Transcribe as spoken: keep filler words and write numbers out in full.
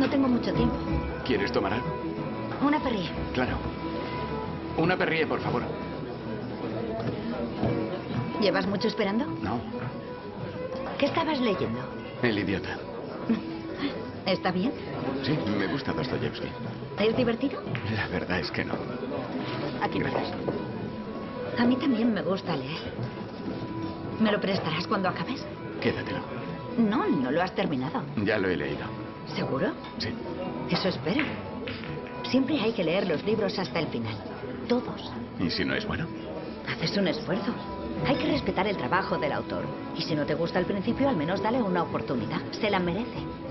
No tengo mucho tiempo. ¿Quieres tomar algo? Una perrier. Claro. Una perrier, por favor. ¿Llevas mucho esperando? No, ¿Qué estabas leyendo? El idiota. ¿Está bien? Sí, me gusta Dostoyevsky. ¿Es divertido? La verdad es que no. Aquí Gracias. puedes. A mí también me gusta leer. ¿Me lo prestarás cuando acabes? Quédatelo. No, no lo has terminado. Ya lo he leído. ¿Seguro? Sí. Eso espero. Siempre hay que leer los libros hasta el final. Todos. ¿Y si no es bueno? Haces un esfuerzo. Hay que respetar el trabajo del autor. Y si no te gusta al principio, al menos dale una oportunidad. Se la merece.